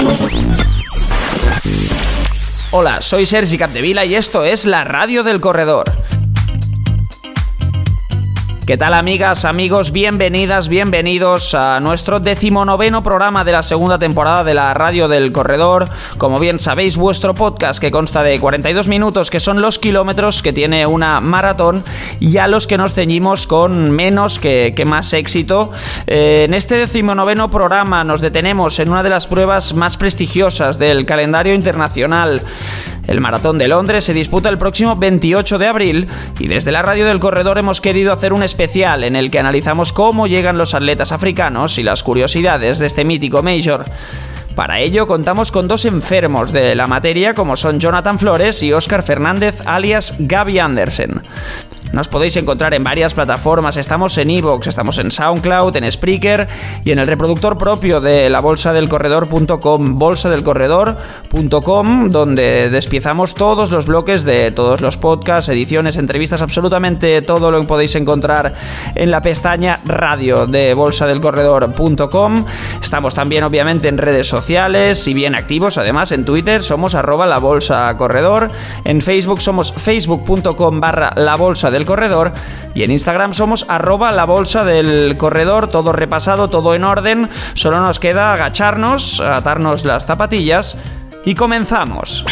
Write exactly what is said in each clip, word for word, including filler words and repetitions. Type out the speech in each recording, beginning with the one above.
Hola, soy Sergi Capdevila y esto es la Radio del Corredor. ¿Qué tal, amigas, amigos? Bienvenidas, bienvenidos a nuestro decimonoveno programa de la segunda temporada de la Radio del Corredor. Como bien sabéis, vuestro podcast que consta de cuarenta y dos minutos, que son los kilómetros que tiene una maratón, y a los que nos ceñimos con menos que, que más éxito. Eh, en este decimonoveno programa nos detenemos en una de las pruebas más prestigiosas del calendario internacional. El Maratón de Londres se disputa el próximo veintiocho de abril y desde la Radio del Corredor hemos querido hacer un especial en el que analizamos cómo llegan los atletas africanos y las curiosidades de este mítico Major. Para ello contamos con dos enfermos de la materia como son Jonathan Flores y Óscar Fernández alias Gaby Andersen. Nos podéis encontrar en varias plataformas, estamos en iVoox, estamos en SoundCloud, en Spreaker y en el reproductor propio de la bolsa del corredor punto com, bolsa del corredor punto com, donde despiezamos todos los bloques de todos los podcasts, ediciones, entrevistas, absolutamente todo lo que podéis encontrar en la pestaña radio de bolsa del corredor punto com. Estamos también obviamente en redes sociales y bien activos, además en Twitter somos arroba la bolsa corredor, en Facebook somos facebook punto com barra la bolsa del corredor y en Instagram somos arroba la bolsa del corredor, todo repasado, todo en orden. Solo nos queda agacharnos, atarnos las zapatillas y comenzamos.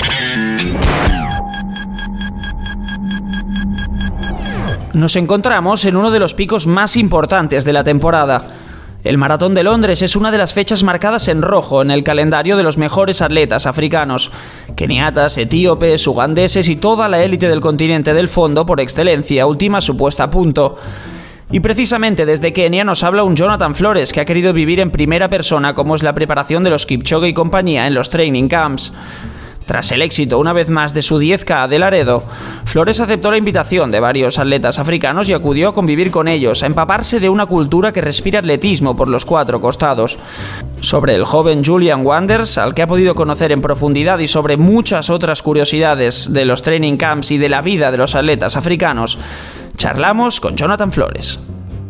Nos encontramos en uno de los picos más importantes de la temporada. El Maratón de Londres es una de las fechas marcadas en rojo en el calendario de los mejores atletas africanos. Keniatas, etíopes, ugandeses y toda la élite del continente del fondo por excelencia última su puesta a punto. Y precisamente desde Kenia nos habla un Jonathan Flores que ha querido vivir en primera persona cómo es la preparación de los Kipchoge y compañía en los training camps. Tras el éxito una vez más de su diez K de Laredo, Flores aceptó la invitación de varios atletas africanos y acudió a convivir con ellos, a empaparse de una cultura que respira atletismo por los cuatro costados. Sobre el joven Julian Wanders, al que ha podido conocer en profundidad, y sobre muchas otras curiosidades de los training camps y de la vida de los atletas africanos, charlamos con Jonathan Flores.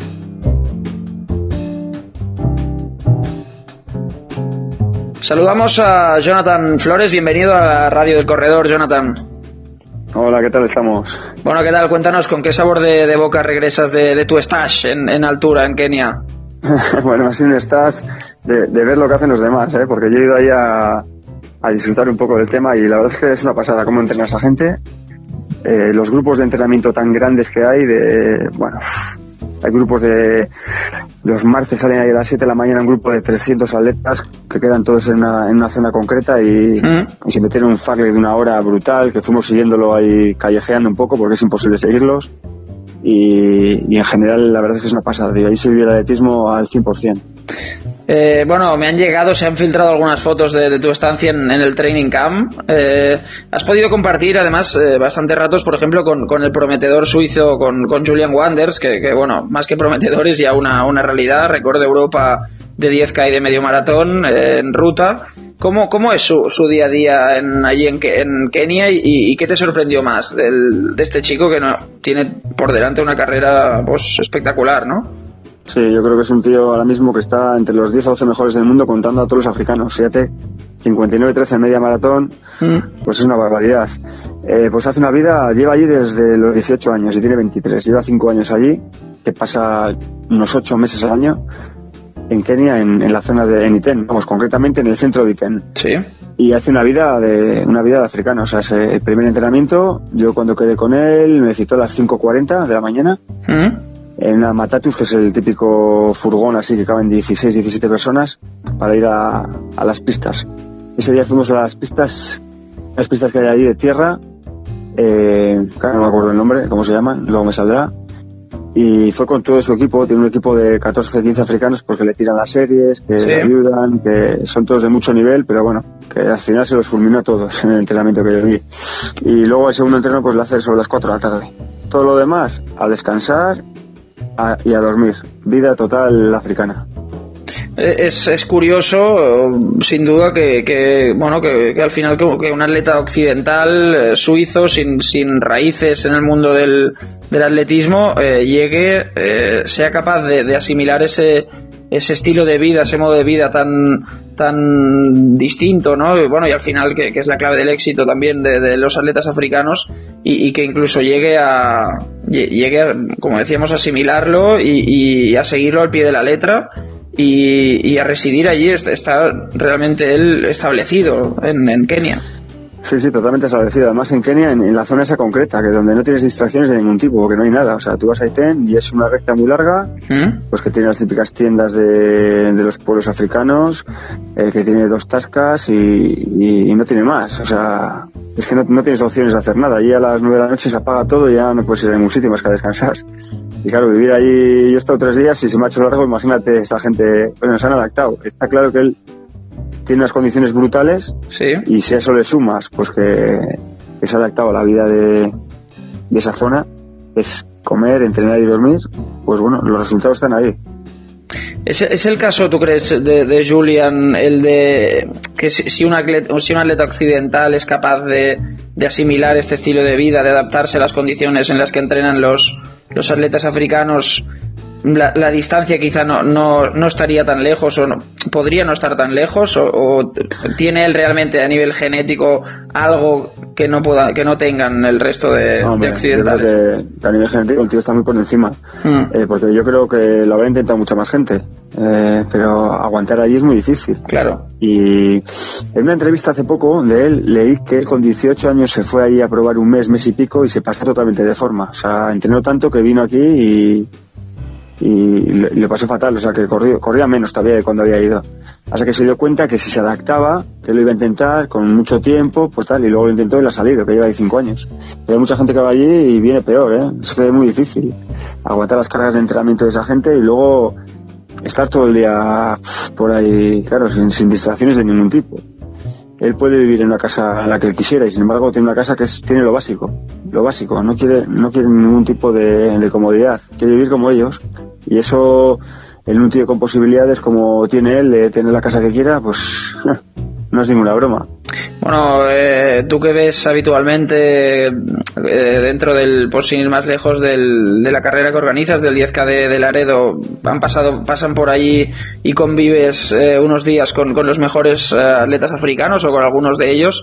Saludamos a Jonathan Flores, bienvenido a la Radio del Corredor, Jonathan. Hola, ¿qué tal estamos? Bueno, ¿qué tal? Cuéntanos, ¿con qué sabor de, de boca regresas de, de tu stage en, en altura, en Kenia? Bueno, ha sido un stage de, de ver lo que hacen los demás, ¿eh? Porque yo he ido ahí a, a disfrutar un poco del tema y la verdad es que es una pasada cómo entrena esa gente. Eh, los grupos de entrenamiento tan grandes que hay, de bueno... Hay grupos de... Los martes salen ahí a las siete de la mañana un grupo de trescientos atletas que quedan todos en una, en una zona concreta y, mm. y se metieron un farlek de una hora brutal que fuimos siguiéndolo ahí callejeando un poco porque es imposible seguirlos y, y en general la verdad es que es una pasada, tío. Ahí se vive el atletismo al cien por ciento. Eh, bueno, me han llegado, se han filtrado algunas fotos de, de tu estancia en, en el training camp. Eh, has podido compartir además eh, bastantes ratos, por ejemplo, con, con el prometedor suizo, con, con Julian Wanders, que, que bueno, más que prometedor es ya una, una realidad, récord de Europa de diez K y de medio maratón eh, en ruta. ¿Cómo, cómo es su, su día a día en, allí en, en Kenia y, y qué te sorprendió más del, de este chico que no tiene por delante una carrera pues espectacular, ¿no? Sí, yo creo que es un tío ahora mismo que está entre los diez a doce mejores del mundo contando a todos los africanos. Fíjate, cincuenta y nueve trece en media maratón, mm. pues es una barbaridad. Eh, pues hace una vida, lleva allí desde los dieciocho años y tiene veintitrés. Lleva cinco años allí, que pasa unos ocho meses al año en Kenia, en, en la zona de en Iten, vamos, concretamente en el centro de Iten. Sí. Y hace una vida de una vida de africano. O sea, es el primer entrenamiento, yo cuando quedé con él me citó a las cinco cuarenta de la mañana. Mm. En una Matatus, que es el típico furgón así que caben dieciséis, diecisiete personas para ir a, a las pistas. Ese día fuimos a las pistas, las pistas que hay ahí de tierra, eh, claro, no me acuerdo el nombre, cómo se llaman, luego me saldrá. Y fue con todo su equipo, tiene un equipo de catorce, quince africanos porque le tiran las series, que sí. le ayudan, que son todos de mucho nivel, pero bueno, que al final se los fulminó a todos en el entrenamiento que yo vi. Y luego el segundo entreno pues lo hace sobre las cuatro de la tarde. Todo lo demás, a descansar a, y a dormir. Vida total africana. Es, es curioso, sin duda, que, que bueno que, que al final que, que un atleta occidental, eh, suizo, sin, sin raíces en el mundo del, del atletismo, eh, llegue, eh, sea capaz de, de asimilar ese ese estilo de vida, ese modo de vida tan tan distinto, ¿no? Y bueno, y al final que, que es la clave del éxito también de, de los atletas africanos, y, y que incluso llegue a llegue a, como decíamos, a asimilarlo y, y a seguirlo al pie de la letra. Y, y a residir allí, está realmente él establecido en, en Kenia. Sí, sí, totalmente establecido. Además en Kenia, en, en la zona esa concreta, que donde no tienes distracciones de ningún tipo, porque no hay nada. O sea, tú vas a Iten y es una recta muy larga, ¿Mm? pues que tiene las típicas tiendas de, de los pueblos africanos, eh, que tiene dos tascas y, y, y no tiene más. O sea, es que no, no tienes opciones de hacer nada. Allí a las nueve de la noche se apaga todo y ya no puedes ir a ningún sitio más que a descansar. Y claro, vivir allí, yo he estado tres días y se me ha hecho largo, imagínate, esta gente, bueno, se han adaptado. Está claro que él tiene unas condiciones brutales, sí. Y si a eso le sumas, pues que, que se ha adaptado a la vida de, de esa zona, es comer, entrenar y dormir, pues bueno, los resultados están ahí. ¿Es, es el caso, tú crees, de, de Julian, el de que si, si, un atleta, si un atleta occidental es capaz de, de asimilar este estilo de vida, de adaptarse a las condiciones en las que entrenan los, los atletas africanos, la, la distancia quizá no, no, no estaría tan lejos, o no, podría no estar tan lejos, o, o tiene él realmente a nivel genético algo que no pueda, que no tengan el resto de, no, hombre, de occidentales? Yo creo que a nivel genético el tío está muy por encima, mm. eh, porque yo creo que lo habrá intentado mucha más gente, eh, pero aguantar allí es muy difícil. Claro. Y en una entrevista hace poco de él leí que él con dieciocho años se fue allí a probar un mes, mes y pico, y se pasó totalmente de forma. O sea, entrenó tanto que vino aquí y y le, le pasó fatal, o sea que corría, corría menos todavía de cuando había ido, hasta que se dio cuenta que si se adaptaba, que lo iba a intentar con mucho tiempo, pues tal, y luego lo intentó y lo ha salido, que lleva ahí cinco años. Pero hay mucha gente que va allí y viene peor, ¿eh? Es que es muy difícil aguantar las cargas de entrenamiento de esa gente y luego estar todo el día por ahí, claro, sin, sin distracciones de ningún tipo. Él puede vivir en una casa en la que él quisiera y sin embargo tiene una casa que es, tiene lo básico, lo básico, no quiere, no quiere ningún tipo de, de comodidad, quiere vivir como ellos, y eso en un tío con posibilidades como tiene él de tener la casa que quiera, pues no es ninguna broma. Bueno, eh, tú que ves habitualmente eh, dentro del, por sin ir más lejos, del, de la carrera que organizas del diez K de, de Laredo, han pasado, pasan por allí y convives eh, unos días con, con los mejores eh, atletas africanos o con algunos de ellos,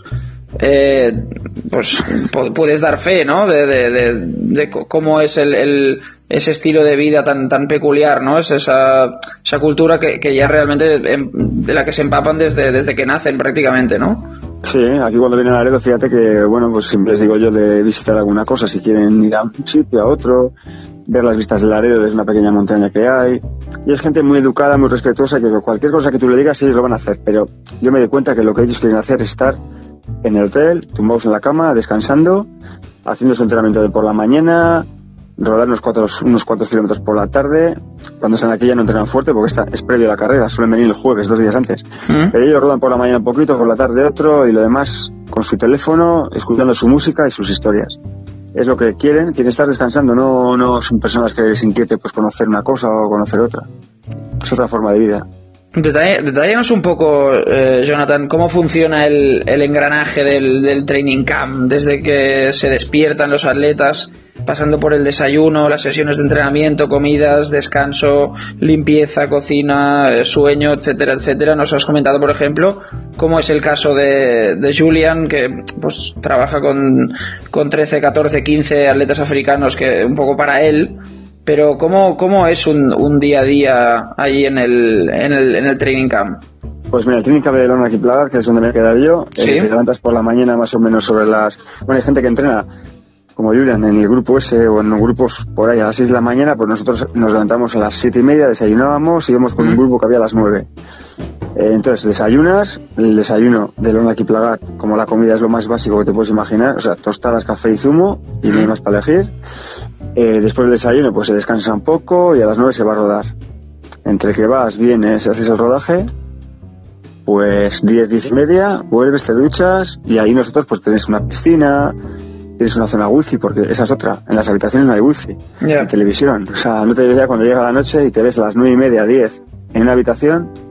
eh, pues puedes dar fe, ¿no? De, de, de, de cómo es el, el ese estilo de vida tan tan peculiar, ¿no? Es esa esa cultura que, que ya realmente de la que se empapan desde desde que nacen prácticamente, ¿no? Sí, aquí cuando vienen a Laredo, fíjate que, bueno, pues siempre les digo yo de visitar alguna cosa, si quieren ir a un sitio, a otro, ver las vistas de Laredo desde una pequeña montaña que hay. Y es gente muy educada, muy respetuosa, que cualquier cosa que tú le digas ellos lo van a hacer, pero yo me doy cuenta que lo que ellos quieren hacer es estar en el hotel, tumbados en la cama, descansando, haciendo su entrenamiento de por la mañana, rodar unos cuantos, unos cuantos kilómetros por la tarde. Cuando están aquí ya no entrenan fuerte porque está, es previo a la carrera, suelen venir el jueves, dos días antes. ¿Mm? Pero ellos rodan por la mañana un poquito, por la tarde otro, y lo demás con su teléfono, escuchando su música y sus historias. Es lo que quieren, quieren estar descansando, no, no son personas que les inquiete pues conocer una cosa o conocer otra. Es otra forma de vida. Detállanos un poco, eh, Jonathan, cómo funciona el, el engranaje del, del training camp, desde que se despiertan los atletas, pasando por el desayuno, las sesiones de entrenamiento, comidas, descanso, limpieza, cocina, sueño, etcétera, etcétera. Nos has comentado, por ejemplo, cómo es el caso de, de Julian, que pues trabaja con, con trece, catorce, quince atletas africanos, que un poco para él. Pero ¿cómo, cómo es un, un día a día ahí en el, en el, en el training camp? Pues mira, el training camp de Lorna Kiplagat, que es donde me he quedado yo, ¿sí? eh, te levantas por la mañana más o menos sobre las... Bueno, hay gente que entrena como Julian en el grupo ese o en los grupos por ahí a las seis de la mañana, pues nosotros nos levantamos a las siete y media, desayunábamos y íbamos con un grupo que había a las nueve. Eh, entonces desayunas, el desayuno de Lorna Kiplagat, como la comida es lo más básico que te puedes imaginar, o sea, tostadas, café y zumo, y no hay más para elegir. Eh, después del desayuno pues se descansa un poco y a las nueve se va a rodar. Entre que vas, vienes, haces el rodaje, pues diez, diez y media, vuelves, te duchas y ahí nosotros pues tenés una piscina, tienes una zona wifi, porque esa es otra, en las habitaciones no hay wifi, yeah. En televisión, o sea, no te ves ya cuando llega la noche y te ves a las nueve y media, diez en una habitación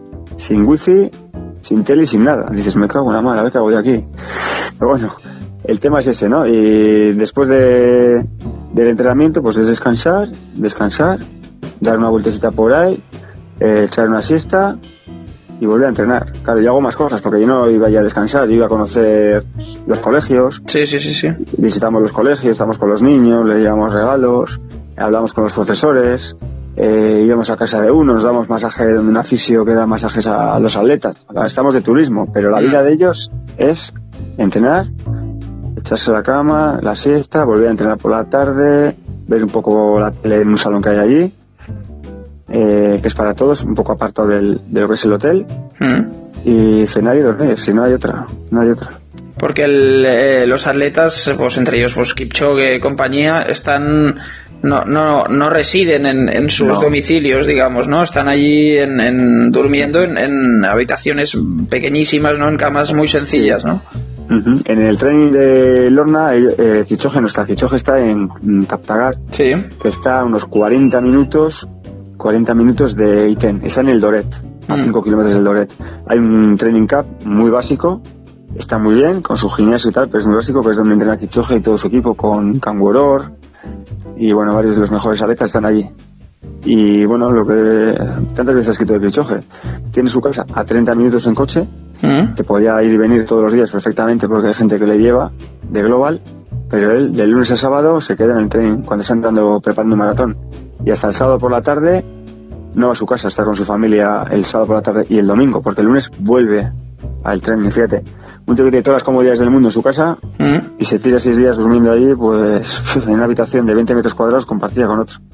sin wifi, sin tele y sin nada. Dices, me cago en la madre, a ver qué hago de aquí. Pero bueno, el tema es ese, ¿no? Y después de, del entrenamiento, pues es descansar, descansar, dar una vueltecita por ahí, eh, echar una siesta y volver a entrenar. Claro, yo hago más cosas porque yo no iba ya a descansar, yo iba a conocer los colegios. Sí, sí, sí, sí. Visitamos los colegios, estamos con los niños, les llevamos regalos, hablamos con los profesores, eh, íbamos a casa de uno, nos damos masaje de un fisio que da masajes a, a los atletas. Estamos de turismo, pero la vida de ellos es entrenar, echarse a la cama, la siesta, volver a entrenar por la tarde, ver un poco la tele en un salón que hay allí, eh, que es para todos, un poco apartado del, de lo que es el hotel, mm. y cenar y dormir, si no hay otra, no hay otra. Porque el, eh, los atletas, pues entre ellos pues Kipchoge y compañía, están no no no residen en, en sus no. domicilios, digamos, ¿no? Están allí en, en durmiendo en, en habitaciones pequeñísimas, ¿no? En camas muy sencillas, ¿no? Uh-huh. En el training de Lorna, eh, Kipchoge, nuestra Kipchoge está en, en Taptagar, sí. que está a unos cuarenta minutos, cuarenta minutos de Iten, está en el Doret, a cinco mm. kilómetros del Doret. Hay un training camp muy básico, está muy bien, con su gimnasio y tal, pero es muy básico, que es donde entrena Kipchoge y todo su equipo, con Kangoror, y bueno, varios de los mejores atletas están allí. Y bueno, lo que tantas veces ha escrito de Kipchoge, tiene su casa a treinta minutos en coche, mm. que podía ir y venir todos los días perfectamente porque hay gente que le lleva de Global, pero él de lunes a sábado se queda en el tren cuando está entrando preparando un maratón, y hasta el sábado por la tarde no va a su casa, está con su familia el sábado por la tarde y el domingo, porque el lunes vuelve al tren. Y fíjate, un tío que tiene todas las comodidades del mundo en su casa mm. y se tira seis días durmiendo allí, pues en una habitación de veinte metros cuadrados compartida con otro.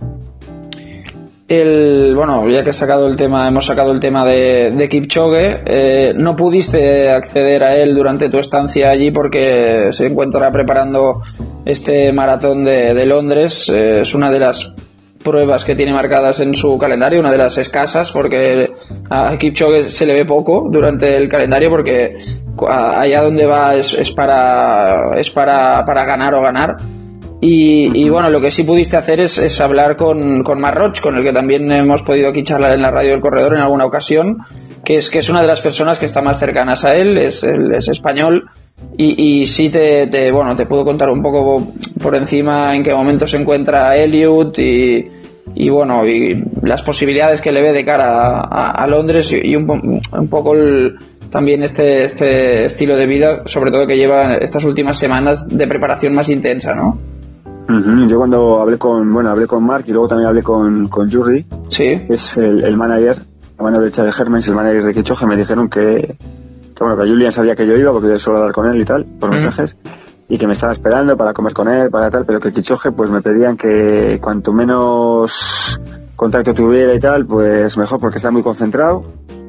El, bueno, ya que he sacado el tema, hemos sacado el tema de, de Kipchoge, eh, no pudiste acceder a él durante tu estancia allí porque se encuentra preparando este maratón de, de Londres. Eh, es una de las pruebas que tiene marcadas en su calendario, una de las escasas, porque a Kipchoge se le ve poco durante el calendario, porque allá donde va es, es para es para, para ganar o ganar. Y, y bueno, lo que sí pudiste hacer es, es hablar con, con Marc Roig, con el que también hemos podido aquí charlar en la radio del Corredor en alguna ocasión, que es que es una de las personas que está más cercanas a él, es, él es español, y, y sí te, te bueno te puedo contar un poco por encima en qué momento se encuentra Eliud y, y bueno y las posibilidades que le ve de cara a, a, a Londres, y, y un, un poco el, también este, este estilo de vida, sobre todo que lleva estas últimas semanas de preparación más intensa, ¿no? Uh-huh. Yo cuando hablé con, bueno, hablé con Marc y luego también hablé con, con Yuri, sí. que es el, el manager, la mano derecha de Hermens, el manager de Kipchoge, me dijeron que, que bueno, que Julian sabía que yo iba porque yo suelo hablar con él y tal, por uh-huh. mensajes, y que me estaba esperando para comer con él, para tal, pero que Kipchoge pues me pedían que cuanto menos contacto tuviera y tal, pues mejor, porque está muy concentrado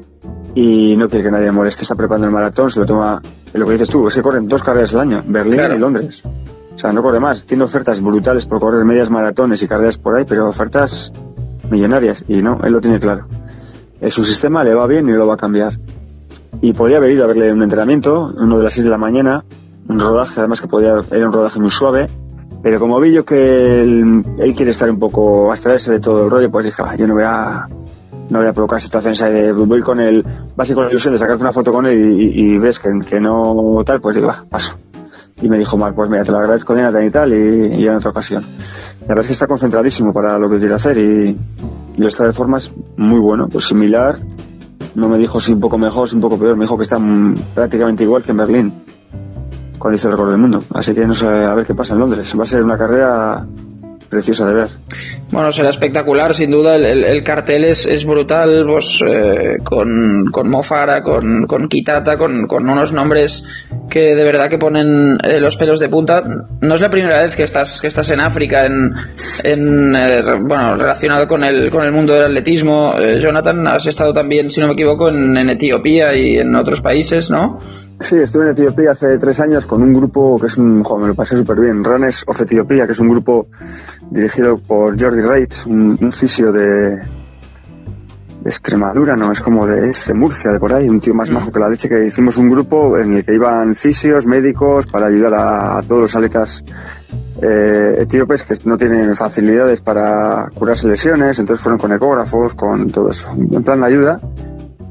y no quiere que nadie le moleste, está preparando el maratón, se lo toma, lo que dices tú, es que corren dos carreras al año, Berlín claro. y Londres. O sea, no corre más, tiene ofertas brutales por correr medias maratones y carreras por ahí, pero ofertas millonarias, y no, él lo tiene claro. Eh, su sistema le va bien y no lo va a cambiar. Y podía haber ido a verle un entrenamiento, uno de las seis de la mañana, un rodaje, además que podía, era un rodaje muy suave, pero como vi yo que él, él quiere estar un poco, abstraerse de todo el rollo, pues dije, ah, yo no voy a, no voy a provocar situaciones ahí de, voy con él, vas con la ilusión de sacarte una foto con él y, y, y ves que, que no tal, pues digo, va, paso. Y me dijo, Marc, pues mira, te lo agradezco, Jonathan y tal, y, y en otra ocasión. La verdad es que está concentradísimo para lo que quiere hacer y, y está de formas muy bueno, pues similar, no me dijo si un poco mejor, si un poco peor, me dijo que está m- prácticamente igual que en Berlín, cuando hizo el récord del mundo. Así que no sé, a ver qué pasa en Londres. Va a ser una carrera preciosa de ver. Bueno, será espectacular, sin duda. El, el, el cartel es, es brutal, pues eh, con, con Mo Farah, con, con Kitata, con, con unos nombres que de verdad que ponen eh, los pelos de punta. No es la primera vez que estás que estás en África, en, en eh, bueno, relacionado con el con el mundo del atletismo. Eh, Jonathan, has estado también, si no me equivoco, en, en Etiopía y en otros países, ¿no? Sí, estuve en Etiopía hace tres años con un grupo que es un, joder, me lo pasé súper bien, Runners of Etiopía, que es un grupo dirigido por Jordi Reitz, un, un fisio de, de Extremadura, no, es como de, es de Murcia, de por ahí, un tío más majo que la leche, que hicimos un grupo en el que iban fisios, médicos, para ayudar a, a todos los atletas eh, etíopes que no tienen facilidades para curarse lesiones, entonces fueron con ecógrafos, con todo eso, en plan de ayuda.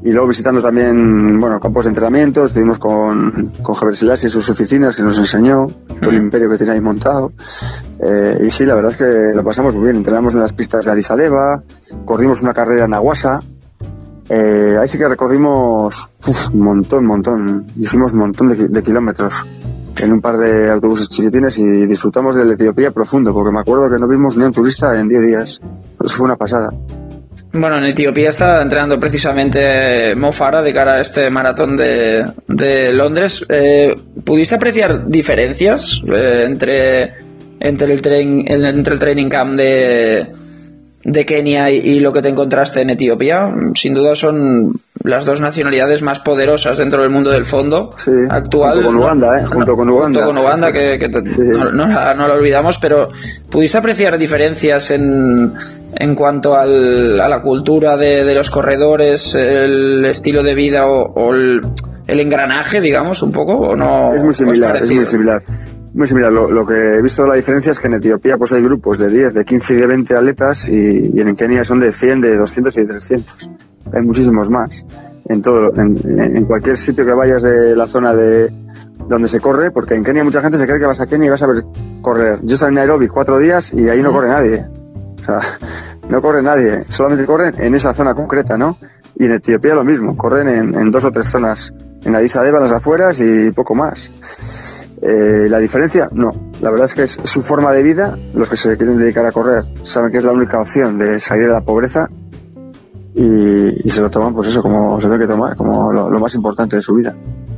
Y luego visitando también, bueno, campos de entrenamiento, estuvimos con, con Javier Selassie y sus oficinas, que nos enseñó todo el imperio que tenía ahí montado. Eh, y sí, la verdad es que lo pasamos muy bien. Entrenamos en las pistas de Addis Abeba, corrimos una carrera en Awasa. Eh, ahí sí que recorrimos uf, un montón, un montón. Hicimos un montón de, de kilómetros en un par de autobuses chiquitines y disfrutamos del Etiopía profundo, porque me acuerdo que no vimos ni un turista en diez días. Eso fue una pasada. Bueno, en Etiopía está entrenando precisamente Mo Farah de cara a este maratón de, de Londres. Eh, ¿Pudiste apreciar diferencias eh, entre, entre, el train, entre el training camp de, de Kenia y, y lo que te encontraste en Etiopía? Sin duda son las dos nacionalidades más poderosas dentro del mundo del fondo sí, actual. Junto con Uganda, ¿eh? Junto con Uganda. Junto con Uganda, que, que te, sí. no, no, la, no la olvidamos, pero ¿pudiste apreciar diferencias en... en cuanto al, a la cultura de, de los corredores, el estilo de vida o, o el, el engranaje, digamos, un poco, o no? Es muy similar, es muy similar. Muy similar. Lo, lo que he visto la diferencia es que en Etiopía pues hay grupos de diez, de quince y de veinte atletas y, y en Kenia son de cien, de doscientos y de trescientos. Hay muchísimos más. En todo, en, en cualquier sitio que vayas de la zona de donde se corre, porque en Kenia mucha gente se cree que vas a Kenia y vas a ver correr. Yo estaba en Nairobi cuatro días y ahí no corre nadie. O sea, no corre nadie, solamente corren en esa zona concreta, ¿no? Y en Etiopía lo mismo, corren en, en dos o tres zonas, en Addis Abeba, en las afueras y poco más. Eh, la diferencia, no, la verdad es que es su forma de vida. Los que se quieren dedicar a correr saben que es la única opción de salir de la pobreza y, y se lo toman, pues eso, como se tiene que tomar, como lo, lo más importante de su vida.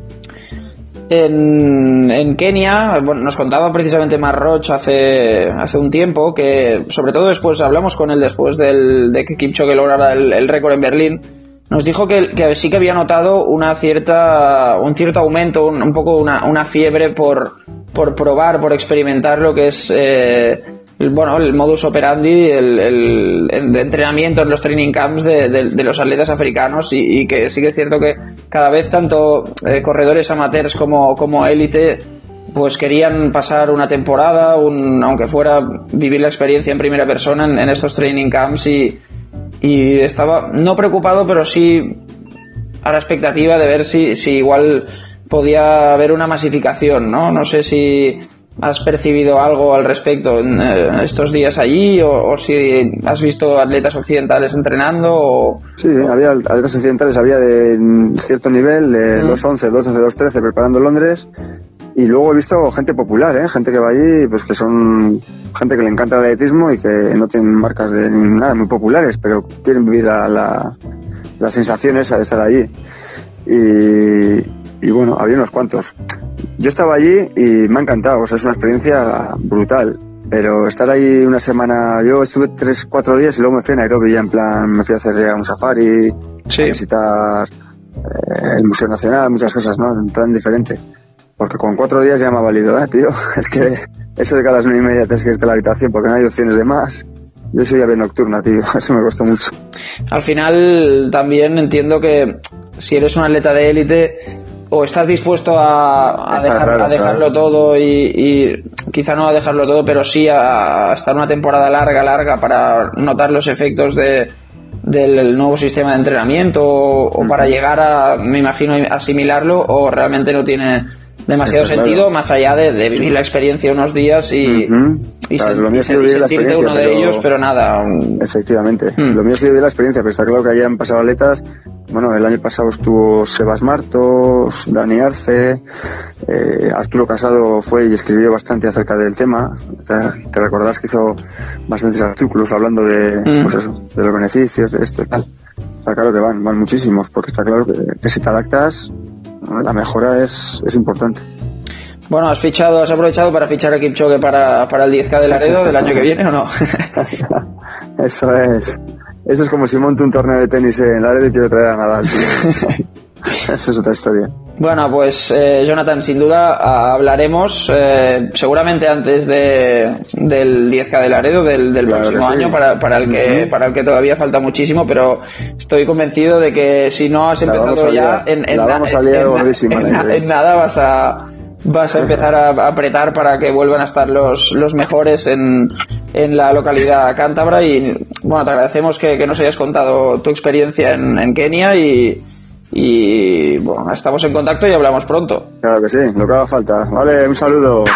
En, en Kenia, bueno, nos contaba precisamente Marroch hace, hace un tiempo que, sobre todo después, hablamos con él después del, de que Kipchoge lograra el, el récord en Berlín, nos dijo que, que sí que había notado una cierta, un cierto aumento, un, un poco una, una fiebre por, por probar, por experimentar lo que es eh, el, bueno, el modus operandi, el, el, el de entrenamiento en los training camps de, de, de los atletas africanos y, y que sí que es cierto que cada vez tanto eh, corredores amateurs como, como élite pues querían pasar una temporada, un, aunque fuera vivir la experiencia en primera persona en, en estos training camps y, y estaba no preocupado pero sí a la expectativa de ver si, si igual podía haber una masificación, ¿no? No sé si ¿has percibido algo al respecto en eh, estos días allí o, o si has visto atletas occidentales entrenando? O, sí, o... había atletas occidentales, había de cierto nivel, de mm. dos once, dos doce, dos trece preparando Londres y luego he visto gente popular, ¿eh? Gente que va allí, pues que son gente que le encanta el atletismo y que no tienen marcas de nada muy populares, pero quieren vivir la, la, la sensación esa de estar allí. Y, y bueno, había unos cuantos. Yo estaba allí y me ha encantado, o sea, es una experiencia brutal, pero estar ahí una semana, yo estuve tres, cuatro días y luego me fui a Nairobi ya en plan, me fui a hacer ya un safari, sí. a visitar eh, el Museo Nacional, muchas cosas, ¿no? En plan diferente, porque con cuatro días ya me ha valido, ¿eh, tío? Es que eso de que a las nueve y media tienes que irte a la habitación porque no hay opciones de más, yo soy ave nocturna, tío, eso me costó mucho. Al final también entiendo que si eres un atleta de élite o estás dispuesto a, a, dejar, claro, a dejarlo claro. todo y, y quizá no a dejarlo todo, pero sí a, a estar una temporada larga, larga para notar los efectos de, del nuevo sistema de entrenamiento o, o uh-huh. para llegar a, me imagino, asimilarlo o realmente no tiene demasiado Eso, sentido claro. más allá de, de vivir la experiencia unos días y, uh-huh. y, claro, sen, lo mío y, y sentirte uno de pero... ellos, pero nada. Efectivamente, uh-huh. lo mío ha sido vivir la experiencia, pero está claro que hayan pasado atletas. Bueno, el año pasado estuvo Sebas Martos, Dani Arce, eh, Arturo Casado fue y escribió bastante acerca del tema. Te, te recordás que hizo bastantes artículos hablando de, mm. pues eso, de los beneficios, de esto y tal. Está claro que van, van muchísimos, porque está claro que, que si te adaptas, la mejora es, es importante. Bueno, ¿has fichado, has aprovechado para fichar a Kipchoge para, para el diez K de Laredo del año que viene o no? Eso es. Eso es como si monto un torneo de tenis en Laredo y quiero traer a Nadal, tío. Eso es otra historia. Bueno, pues eh, Jonathan, sin duda hablaremos eh, seguramente antes de del diez K de Laredo del, del claro próximo sí. año para, para el que uh-huh. para el que todavía falta muchísimo, pero estoy convencido de que si no has empezado ya en, en, la vamos na, a liar en, en, en, en nada vas a vas a empezar a apretar para que vuelvan a estar los, los mejores en, en la localidad cántabra. Y bueno, te agradecemos que, que nos hayas contado tu experiencia en, en Kenia y, y bueno, estamos en contacto y hablamos pronto. Claro que sí, lo que haga falta. Vale, un saludo.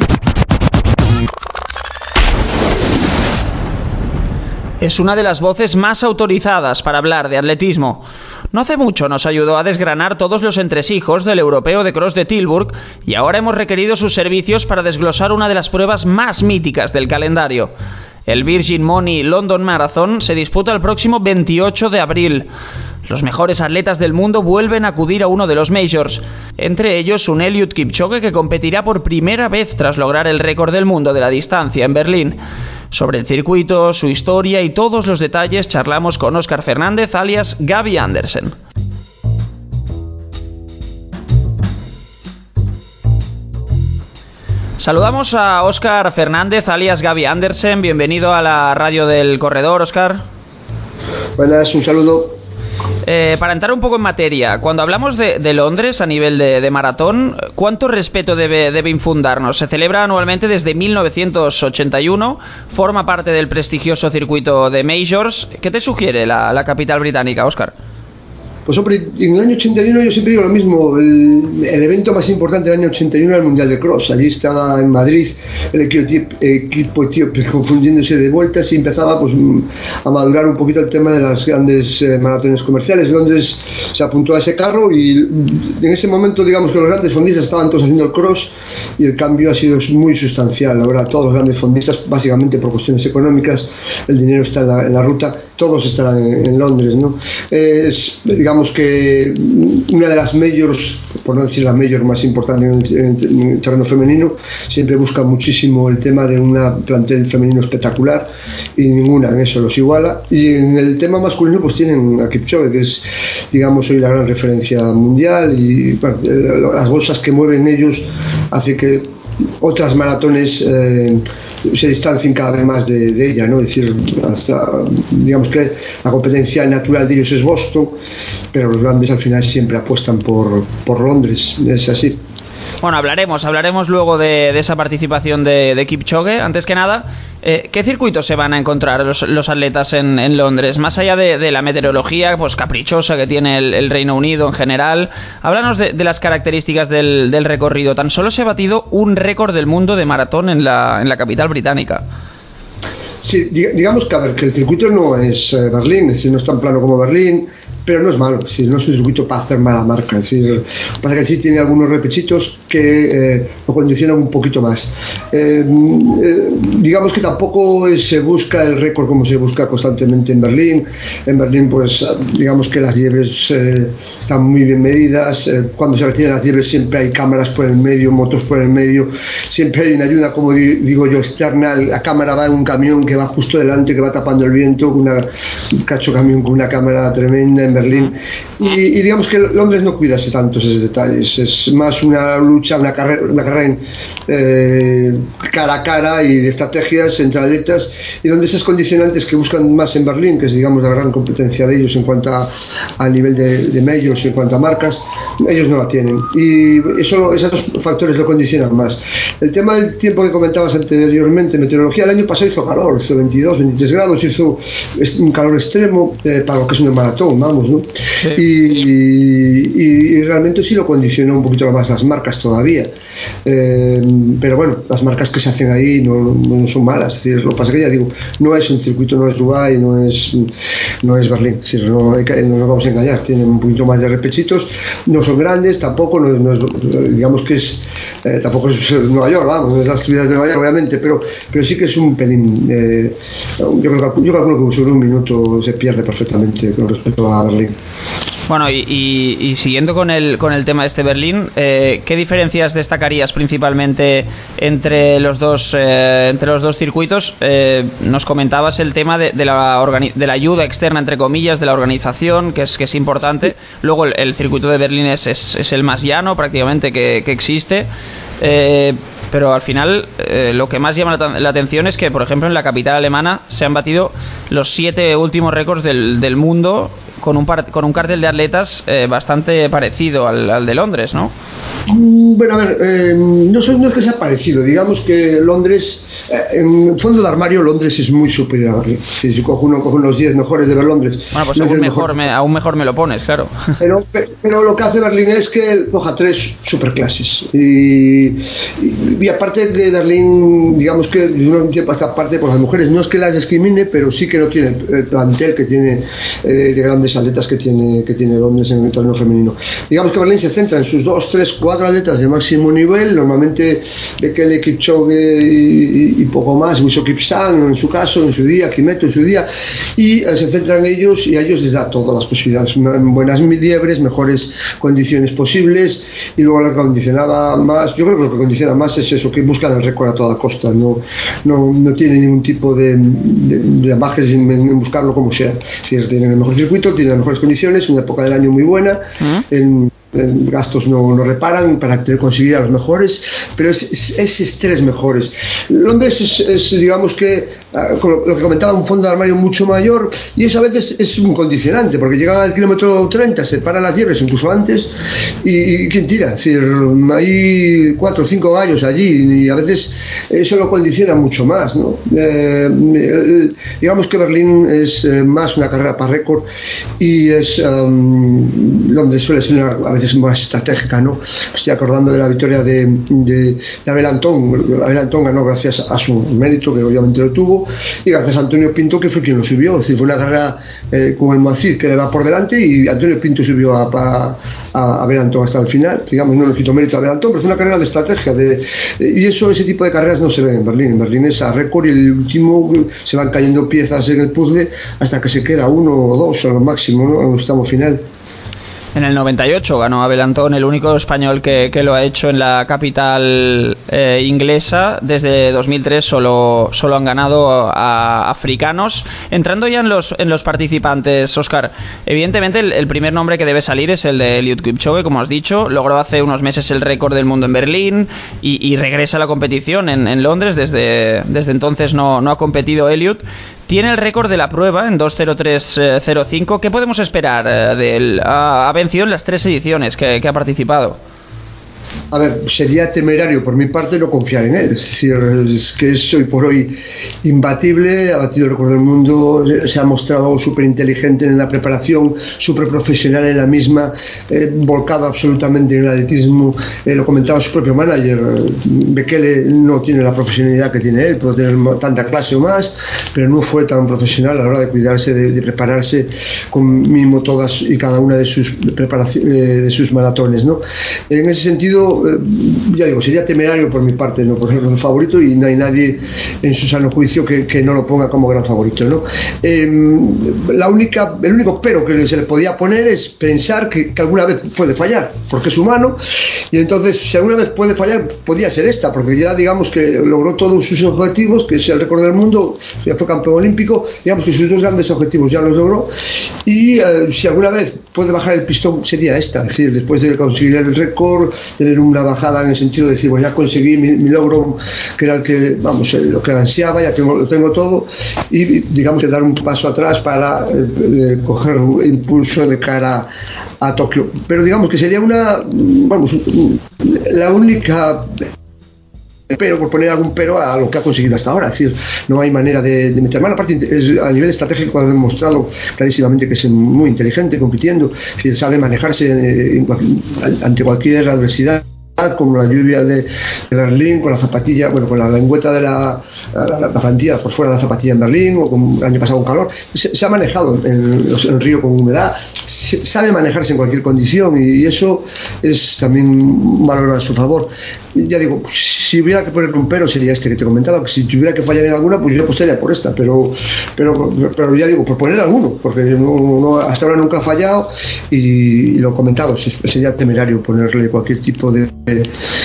Es una de las voces más autorizadas para hablar de atletismo. No hace mucho nos ayudó a desgranar todos los entresijos del europeo de cross de Tilburg y ahora hemos requerido sus servicios para desglosar una de las pruebas más míticas del calendario. El Virgin Money London Marathon se disputa el próximo veintiocho de abril. Los mejores atletas del mundo vuelven a acudir a uno de los majors, entre ellos un Eliud Kipchoge que competirá por primera vez tras lograr el récord del mundo de la distancia en Berlín. Sobre el circuito, su historia y todos los detalles charlamos con Óscar Fernández, alias Gaby Andersen. Saludamos a Óscar Fernández, alias Gaby Andersen. Bienvenido a la radio del corredor, Óscar. Buenas, un saludo. Eh, para entrar un poco en materia, cuando hablamos de, de Londres a nivel de, de maratón, ¿cuánto respeto debe, debe infundarnos? Se celebra anualmente desde mil novecientos ochenta y uno, forma parte del prestigioso circuito de Majors. ¿Qué te sugiere la, la capital británica, Óscar? Pues hombre, en el año ochenta y uno yo siempre digo lo mismo, el, el evento más importante del año ochenta y uno era el Mundial de Cross. Allí estaba en Madrid el equipo, equipo etíope confundiéndose de vueltas y empezaba pues a madurar un poquito el tema de las grandes eh, maratones comerciales. Londres se apuntó a ese carro y en ese momento digamos que los grandes fondistas estaban todos haciendo el cross y el cambio ha sido muy sustancial. Ahora todos los grandes fondistas, básicamente por cuestiones económicas, el dinero está en la, en la ruta, todos estarán en, en Londres, ¿no? Eh, es, digamos que una de las majors, por no decir la mayor más importante en el, en el terreno femenino, siempre busca muchísimo el tema de una plantel femenino espectacular y ninguna en eso los iguala. Y en el tema masculino pues tienen a Kipchoge, que es digamos hoy la gran referencia mundial y bueno, las bolsas que mueven ellos hace que otras maratones eh, se distancien cada vez más de, de ella, ¿no? Es decir, hasta, digamos que la competencia natural de ellos es Boston, pero los grandes al final siempre apuestan por, por Londres, es así. Bueno, hablaremos, hablaremos luego de, de esa participación de, de Kipchoge. Antes que nada, eh, ¿qué circuitos se van a encontrar los, los atletas en, en Londres? Más allá de, de la meteorología pues caprichosa que tiene el, el Reino Unido en general, háblanos de, de las características del, del recorrido. Tan solo se ha batido un récord del mundo de maratón en la, en la capital británica. Sí, digamos que, a ver, que el circuito no es eh, Berlín, es decir, no es tan plano como Berlín, pero no es malo, es decir, no es un circuito para hacer mala marca, es decir, pasa que sí tiene algunos repechitos que eh, lo condicionan un poquito más. Eh, eh, digamos que tampoco se busca el récord como se busca constantemente en Berlín. En Berlín, pues, digamos que las liebres eh, están muy bien medidas. Eh, cuando se retiran las liebres siempre hay cámaras por el medio, motos por el medio, siempre hay una ayuda, como digo yo, externa. La cámara va en un camión que va justo delante, que va tapando el viento, una, un cacho camión con una cámara tremenda en Berlín. Y, y digamos que Londres no cuidase tanto esos detalles, es más una lucha, una carrera, una carrera en, eh, cara a cara y de estrategias entre atletas, y donde esas condicionantes que buscan más en Berlín, que es digamos la gran competencia de ellos en cuanto a, a nivel de, de medios y en cuanto a marcas, ellos no la tienen, y eso, esos dos factores lo condicionan más. El tema del tiempo que comentabas anteriormente, meteorología, el año pasado hizo calor, hizo veintidós, veintitrés grados, hizo un calor extremo eh, para lo que es un maratón, vamos, ¿no? Sí. Y, y, y realmente sí lo condicionó un poquito más las marcas todavía, eh, pero bueno, las marcas que se hacen ahí no, no son malas, es decir, lo que pasa que ya digo, no es un circuito, no es Dubái, no es, no es Berlín, es decir, no, hay que, no nos vamos a engañar, tienen un poquito más de repechitos, no son grandes tampoco, no, no es, digamos que es eh, tampoco es Nueva York, vamos, no es las ciudades de Nueva York obviamente, pero, pero sí que es un pelín, eh, yo, creo, yo calculo que sobre un minuto se pierde perfectamente con respecto a Berlín. Bueno, y, y, y siguiendo con el con el tema de este Berlín, eh, ¿qué diferencias destacarías principalmente entre los dos eh, entre los dos circuitos? Eh, nos comentabas el tema de, de la organi- de la ayuda externa, entre comillas, de la organización, que es que es importante. Luego el, el circuito de Berlín es, es, es el más llano prácticamente que, que existe. Eh, pero al final eh, lo que más llama la, la atención es que, por ejemplo, en la capital alemana se han batido los siete últimos récords del, del mundo con un, par, con un cartel de atletas eh, bastante parecido al, al de Londres, ¿no? Bueno, a ver, eh, no, no es que sea parecido, digamos que Londres, eh, en fondo de armario, Londres es muy superior a Berlín. Si, si cojo uno, cojo los diez mejores de ver Londres. Bueno, pues aún mejor, me, aún mejor me lo pones, claro. Pero, pero, pero lo que hace Berlín es que coja tres superclases. Y, y, y aparte de Berlín, digamos que uno tiene esta parte por las mujeres, no es que las discrimine, pero sí que no tiene el plantel que tiene eh, de grandes atletas que tiene, que tiene Londres en el torneo femenino. Digamos que Berlín se centra en sus dos, tres, cuatro atletas de máximo nivel, normalmente Bekele, Kipchoge y, y poco más, Miso Kipsang en su caso, en su día, Kimetto en su día, y eh, se centra en ellos y a ellos les da todas las posibilidades, en buenas liebres, mejores condiciones posibles, y luego lo que condicionaba más, yo creo que lo que condiciona más es eso, que buscan el récord a toda costa, no, no, no tienen ningún tipo de, de, de bajes en, en buscarlo como sea. Si tienen el mejor circuito, tienen las mejores condiciones, una época del año muy buena, ¿Mm? en En gastos no, no reparan para tener, conseguir a los mejores, pero es, es, es estrés mejores. Londres es, es digamos que uh, lo que comentaba, un fondo de armario mucho mayor, y eso a veces es un condicionante, porque llegan al kilómetro treinta, se paran las liebres incluso antes, y, y ¿quién tira? Es decir, hay cuatro o cinco gallos allí, y a veces eso lo condiciona mucho más, ¿no? Eh, el, digamos que Berlín es eh, más una carrera para récord, y es um, Londres suele ser una, a veces más estratégica, ¿no? Estoy acordando de la victoria de, de, de Abel Antón. Abel Antón ganó gracias a su mérito, que obviamente lo tuvo, y gracias a Antonio Pinto, que fue quien lo subió. Es decir, fue una carrera eh, con el Macid que le va por delante, y Antonio Pinto subió a, a, a Abel Antón hasta el final. Digamos, no le quito mérito a Abel Antón, pero fue una carrera de estrategia, de, y eso, ese tipo de carreras no se ven en Berlín. En Berlín es a récord, y el último se van cayendo piezas en el puzzle hasta que se queda uno o dos a lo máximo, ¿no? En el octavo final. En el noventa y ocho ganó Abel Antón, el único español que, que lo ha hecho en la capital eh, inglesa. Desde dos mil tres solo, solo han ganado a africanos. Entrando ya en los, en los participantes, Óscar, evidentemente el, el primer nombre que debe salir es el de Eliud Kipchoge, como has dicho. Logró hace unos meses el récord del mundo en Berlín y, y regresa a la competición en, en Londres. Desde, desde entonces no, no ha competido Eliud. Tiene el récord de la prueba en dos cero tres cero cinco. ¿Qué podemos esperar de él? Ha, ha vencido en las tres ediciones que, que ha participado. A ver, sería temerario por mi parte no confiar en él. Es decir, es que es hoy por hoy imbatible, ha batido el récord del mundo, se ha mostrado súper inteligente en la preparación, súper profesional en la misma, eh, volcado absolutamente en el atletismo. Eh, lo comentaba su propio manager, Bekele no tiene la profesionalidad que tiene él, puede tener tanta clase o más, pero no fue tan profesional a la hora de cuidarse, de, de prepararse con mínimo todas y cada una de sus preparaciones, eh, de sus maratones, ¿no? En ese sentido, ya digo, sería temerario por mi parte no ponerlo de favorito, y no hay nadie en su sano juicio que, que no lo ponga como gran favorito, ¿no? Eh, la única, el único pero que se le podía poner es pensar que, que alguna vez puede fallar, porque es humano, y entonces si alguna vez puede fallar podía ser esta, porque ya digamos que logró todos sus objetivos, que es el récord del mundo, ya fue campeón olímpico, digamos que sus dos grandes objetivos ya los logró, y eh, si alguna vez puede bajar el pistón sería esta, es decir, después de conseguir el récord, tener una bajada en el sentido de decir, bueno, ya conseguí mi, mi logro, que era el que, vamos, lo que ansiaba, ya tengo, lo tengo todo, y digamos que dar un paso atrás para eh, eh, coger un impulso de cara a Tokio. Pero digamos que sería una, vamos, la única pero, por poner algún pero a lo que ha conseguido hasta ahora. Es decir, no hay manera de, de meter mano. Aparte, a nivel estratégico ha demostrado clarísimamente que es muy inteligente compitiendo, es decir, sabe manejarse en, ante cualquier adversidad, como la lluvia de, de Berlín, con la zapatilla, bueno, con la lengüeta de la, la, la plantilla por fuera de la zapatilla en Berlín, o con, el año pasado con calor, se, se ha manejado en, en el río con humedad, se, sabe manejarse en cualquier condición, y, y eso es también un valor a su favor. Ya digo, si hubiera que poner un pero sería este que te comentaba, que si tuviera que fallar en alguna, pues yo apostaría por esta, pero, pero, pero ya digo, por poner alguno, porque no, no, hasta ahora nunca ha fallado, y, y lo comentado, sería temerario ponerle cualquier tipo de de,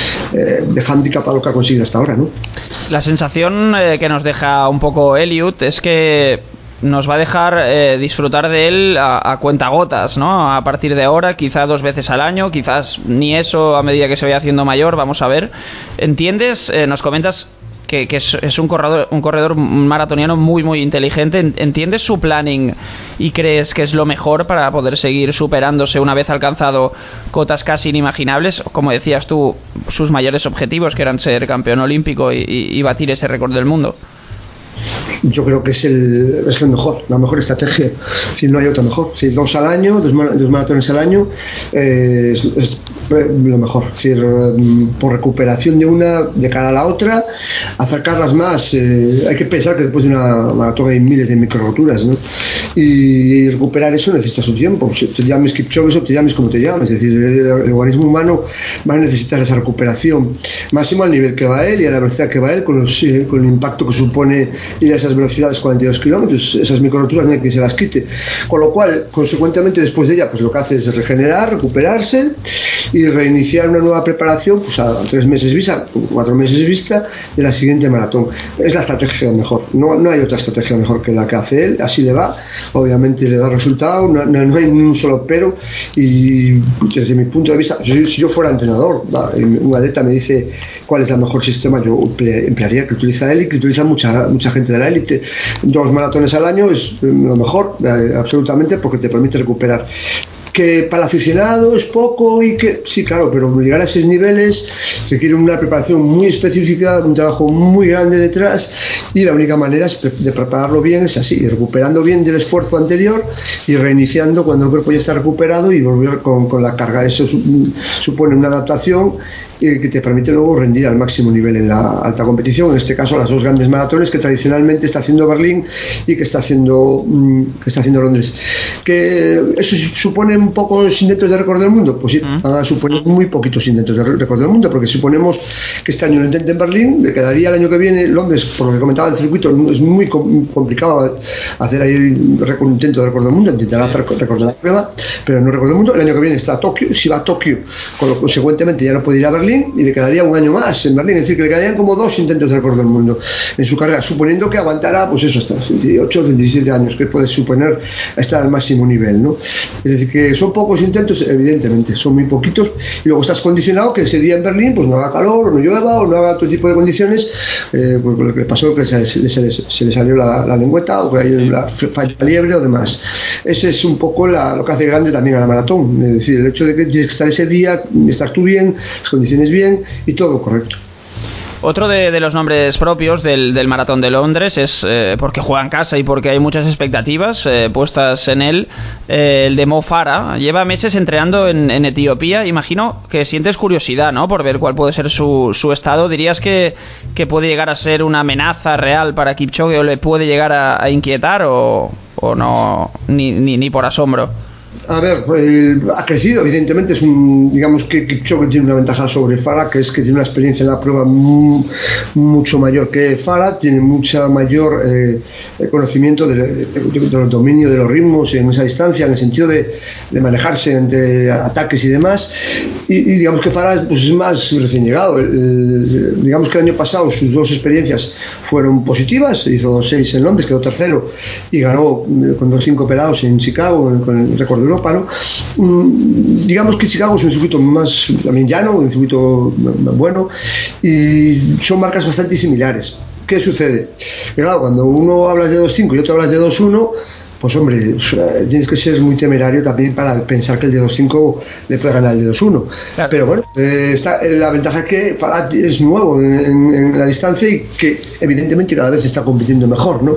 de hándicap a lo que ha conseguido hasta ahora, ¿no? La sensación eh, que nos deja un poco Eliud es que nos va a dejar eh, disfrutar de él a, a cuentagotas, ¿no? A partir de ahora, quizá dos veces al año, quizás ni eso a medida que se vaya haciendo mayor, vamos a ver. ¿Entiendes? Eh, nos comentas que que, que es, es un corredor, un corredor maratoniano muy, muy inteligente. ¿Entiendes su planning y crees que es lo mejor para poder seguir superándose una vez alcanzado cotas casi inimaginables? Como decías tú, sus mayores objetivos, que eran ser campeón olímpico y, y, y batir ese récord del mundo. Yo creo que es el, es el mejor, la mejor estrategia. Si no hay otra mejor. Si dos al año, dos, dos maratones al año, eh, es, es lo mejor. Es decir, por recuperación de una de cara a la otra, acercarlas más. Eh, hay que pensar que después de una maratón hay miles de micro roturas, ¿no? Y recuperar eso necesita su tiempo. Si te llames Kipchoge o te llames como te llames. Es decir, el, el organismo humano va a necesitar esa recuperación. Máximo al nivel que va él y a la velocidad que va él, con, los, eh, con el impacto que supone ir a esas velocidades cuarenta y dos kilómetros, esas microroturas no hay que se las quite, con lo cual consecuentemente después de ella pues lo que hace es regenerar, recuperarse y reiniciar una nueva preparación pues a tres meses vista, cuatro meses vista de la siguiente maratón. Es la estrategia mejor, no, no hay otra estrategia mejor que la que hace él, así le va, obviamente le da resultado, no, no, no hay ni un solo pero, y desde mi punto de vista, si, si yo fuera entrenador, va, un atleta me dice cuál es el mejor sistema, yo emplearía que utiliza él y que utiliza mucha, mucha gente de la élite. Dos maratones al año es lo mejor, eh, absolutamente, porque te permite recuperar. Que para el aficionado es poco y que sí, claro, pero llegar a esos niveles requiere una preparación muy específica, un trabajo muy grande detrás, y la única manera de prepararlo bien es así, recuperando bien del esfuerzo anterior y reiniciando cuando el cuerpo ya está recuperado y volver con, con la carga. Eso supone una adaptación que te permite luego rendir al máximo nivel en la alta competición, en este caso las dos grandes maratones que tradicionalmente está haciendo Berlín y que está haciendo que está haciendo Londres. Que eso supone un pocos intentos de récord del mundo, pues sí, van a suponer muy poquitos intentos de récord del mundo, porque si suponemos que este año lo intente en Berlín, le quedaría el año que viene Londres, por lo que comentaba el circuito, es muy complicado hacer ahí un intento de récord del mundo, intentará hacer récord de la prueba, pero no récord del mundo. El año que viene está a Tokio, si va a Tokio, con lo consecuentemente ya no puede ir a Berlín y le quedaría un año más en Berlín, es decir, que le quedarían como dos intentos de récord del mundo en su carrera, suponiendo que aguantara pues eso hasta los veintiocho, veintisiete años, que puede suponer estar al máximo nivel, ¿no? Es decir, que son pocos intentos, evidentemente, son muy poquitos, y luego estás condicionado que ese día en Berlín pues no haga calor, o no llueva, o no haga otro tipo de condiciones, eh, pues lo que le pasó que se, se, se, se le salió la, la lengüeta, o que hay una falta liebre o demás. Ese es un poco la, lo que hace grande también a la maratón, es decir, el hecho de que tienes que estar ese día, estar tú bien, las condiciones bien y todo correcto. Otro de, de los nombres propios del, del Maratón de Londres es, eh, porque juega en casa y porque hay muchas expectativas eh, puestas en él, eh, el de Mo Farah. Lleva meses entrenando en, en Etiopía. Imagino que sientes curiosidad, ¿no?, por ver cuál puede ser su, su estado. ¿Dirías que, que puede llegar a ser una amenaza real para Kipchoge o le puede llegar a, a inquietar o, o no, ni, ni, ni por asombro? A ver, eh, ha crecido, evidentemente. Es un, digamos que Kipchoge tiene una ventaja sobre Farah, que es que tiene una experiencia en la prueba muy, mucho mayor que Farah, tiene mucha mayor eh, conocimiento del de, de, de dominio de los ritmos en esa distancia, en el sentido de, de manejarse entre ataques y demás, y, y digamos que Farah pues, es más recién llegado. El, el, digamos que el año pasado sus dos experiencias fueron positivas, hizo dos seis en Londres, quedó tercero y ganó con dos cinco pelados en Chicago con el récord de Europa, ¿no? Mm, digamos que Chicago es un circuito más también llano, un circuito bueno, y son marcas bastante similares. ¿Qué sucede? Que claro, cuando uno habla de dos cinco y otro habla de dos uno, pues hombre, tienes que ser muy temerario también para pensar que el de dos cinco le puede ganar el de dos uno. Claro. Pero bueno, eh, está, la ventaja es que Farah es nuevo en, en, en la distancia y que evidentemente cada vez está compitiendo mejor, ¿no?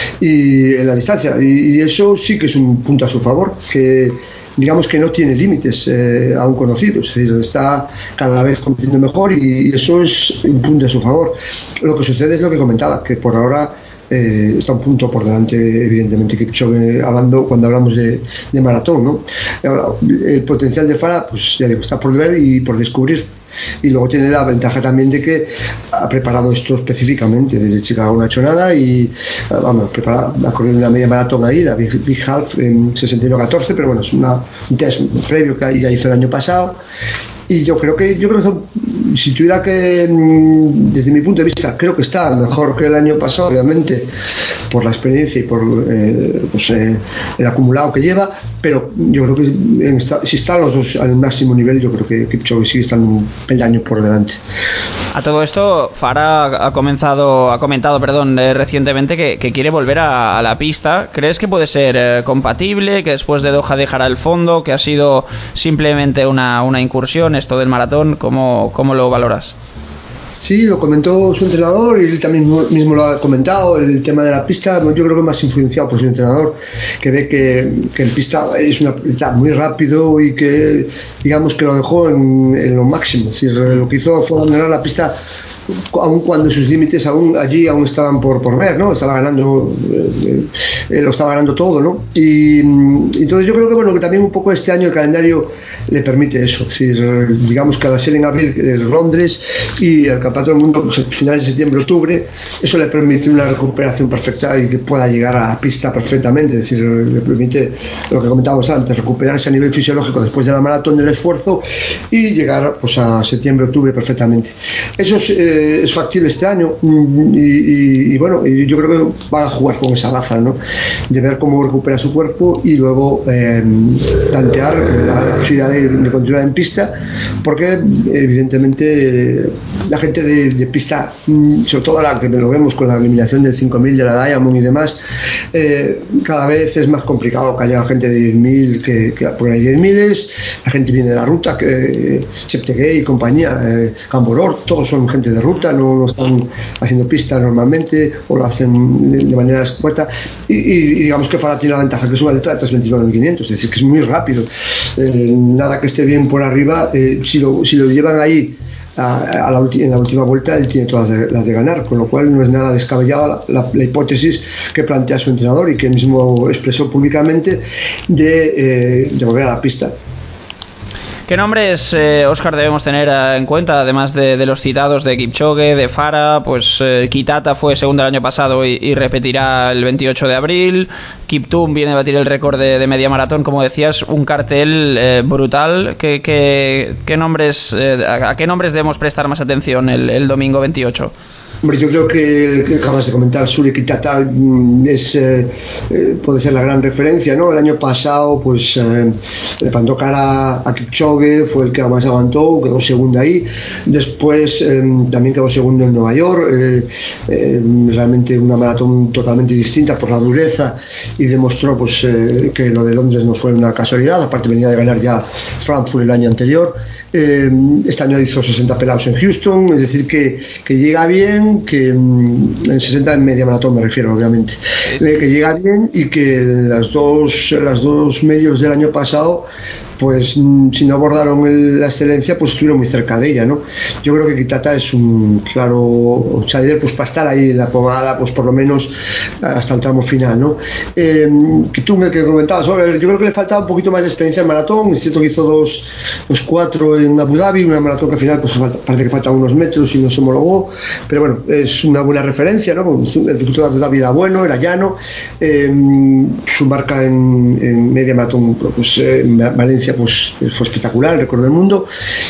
Y en la distancia, y, y eso sí que es un punto a su favor, que digamos que no tiene límites eh, aún conocidos, es decir, está cada vez compitiendo mejor y, y eso es un punto a su favor. Lo que sucede es lo que comentaba, que por ahora Eh, está un punto por delante, evidentemente, Kipchoge, hablando cuando hablamos de, de maratón, ¿no? Ahora, el potencial de Farah, pues ya digo, está por ver y por descubrir. Y luego tiene la ventaja también de que ha preparado esto específicamente. Desde Chicago no ha hecho nada y vamos, preparado, ha corrido una media maratón ahí, la Big, Big Half en sesenta y uno catorce, pero bueno, es una, un test previo que ya hizo el año pasado y yo creo que yo creo que son, si tuviera que, desde mi punto de vista, creo que está mejor que el año pasado, obviamente, por la experiencia y por eh, pues, eh, el acumulado que lleva, pero yo creo que en esta, si están los dos al máximo nivel, yo creo que Kipchoge sigue estando un peldaño por delante. A todo esto, Farah ha comenzado, ha comentado, perdón, eh, recientemente que, que quiere volver a, a la pista. ¿Crees que puede ser eh, compatible, que después de Doha dejará el fondo, que ha sido simplemente una, una incursión esto del maratón? ¿Cómo, cómo lo valoras? Sí, lo comentó su entrenador y él también mismo lo ha comentado. El tema de la pista, yo creo que más influenciado por su entrenador, que ve que, que el pista es una está muy rápido y que, digamos, que lo dejó en, en lo máximo. Es decir, lo que hizo fue abandonar la pista aun cuando sus límites aún allí aún estaban por, por ver, ¿no? Estaba ganando, eh, eh, lo estaba ganando todo, ¿no? Y, y entonces yo creo que bueno que también un poco este año el calendario le permite eso, es decir, digamos que a la serie en abril el Londres y el Campeonato del Mundo pues, finales de septiembre, octubre, eso le permite una recuperación perfecta y que pueda llegar a la pista perfectamente, es decir, le permite lo que comentábamos antes, recuperarse a nivel fisiológico después de la maratón del esfuerzo y llegar pues a septiembre, octubre perfectamente. Eso es eh, es factible este año y, y, y bueno, y yo creo que van a jugar con esa baza, ¿no? De ver cómo recupera su cuerpo y luego eh, tantear la posibilidad de, de continuar en pista, porque evidentemente la gente de, de pista, sobre todo la que lo vemos con la eliminación del cinco mil de la Diamond y demás, eh, cada vez es más complicado que haya gente de diez mil, que, que por ahí diez mil es, la gente viene de la ruta, que Cheptegei y compañía, eh, Camboror, todos son gente de ruta, no, no están haciendo pista normalmente o lo hacen de, de manera escueta y, y, y digamos que Farah tiene la ventaja que es un atleta de tres veintinueve quinientos, es decir, que es muy rápido, eh, nada que esté bien por arriba, eh, si, lo, si lo llevan ahí a, a la ulti, en la última vuelta él tiene todas las de, las de ganar, con lo cual no es nada descabellada la, la, la hipótesis que plantea su entrenador y que él mismo expresó públicamente de, eh, de volver a la pista. ¿Qué nombres, eh, Óscar, debemos tener en cuenta, además de, de los citados de Kipchoge, de Farah? Pues eh, Kitata fue segundo el año pasado y, y repetirá el veintiocho de abril. Kiptum viene a batir el récord de, de media maratón, como decías, un cartel eh, brutal. ¿Qué, qué, qué nombres, eh, ¿A qué nombres debemos prestar más atención el, el domingo veintiocho? Hombre, yo creo que el que acabas de comentar, Suri Kitata, es, eh, eh, puede ser la gran referencia, ¿no? El año pasado, pues, eh, le plantó cara a Kipchoge, fue el que más aguantó, quedó segundo ahí. Después eh, también quedó segundo en Nueva York, eh, eh, realmente una maratón totalmente distinta por la dureza y demostró, pues, eh, que lo de Londres no fue una casualidad. Aparte venía de ganar ya Frankfurt el año anterior. Eh, este año hizo sesenta pelados en Houston, es decir, que, que llega bien, que en sesenta en media maratón me refiero, obviamente, eh, que llega bien y que las dos, las dos medios del año pasado, pues si no abordaron el, la excelencia, pues estuvieron muy cerca de ella, ¿no? Yo creo que Kitata es un claro outsider, pues para estar ahí en la pomada, pues por lo menos hasta el tramo final, ¿no? Eh, tú me que comentabas, yo creo que le faltaba un poquito más de experiencia en maratón. Es cierto que hizo dos, dos cuatro en Abu Dhabi, una maratón que al final pues parece que faltan unos metros y no se homologó, pero bueno, es una buena referencia, ¿no? El circuito de Abu Dhabi era bueno, era llano, eh, su marca en, en media maratón, pues en Valencia pues fue espectacular, el récord del mundo,